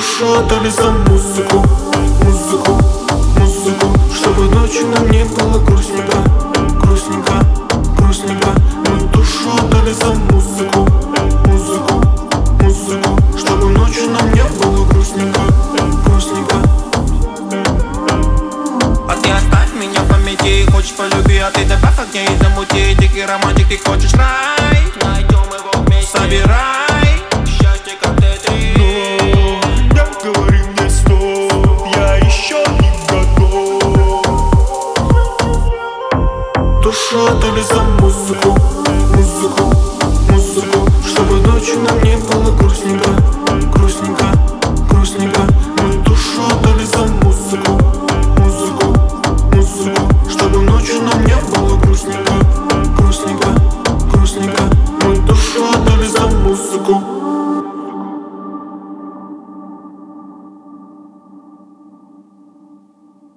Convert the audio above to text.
Душу отдали за музыку, музыку, музыку, чтобы ночью нам не было грустненько, грустненько, грустненько. Мы душу отдали за музыку, музыку, музыку, чтобы ночью нам не было грустненько, грустненько. А ты оставь меня в памяти, хочешь полюби, а ты добавь огня и замути. Дикий романтик, ты хочешь рай, найдем его вместе, собирай счастье, как Т3. Но не говори мне стоп, я еще не готов. Душу отдали за музыку, музыку, музыку, чтобы ночью нам не было грустненько, грустненько, грустненько. Мы душу отдали за музыку, музыку, музыку, чтобы ночью нам не было грустненько.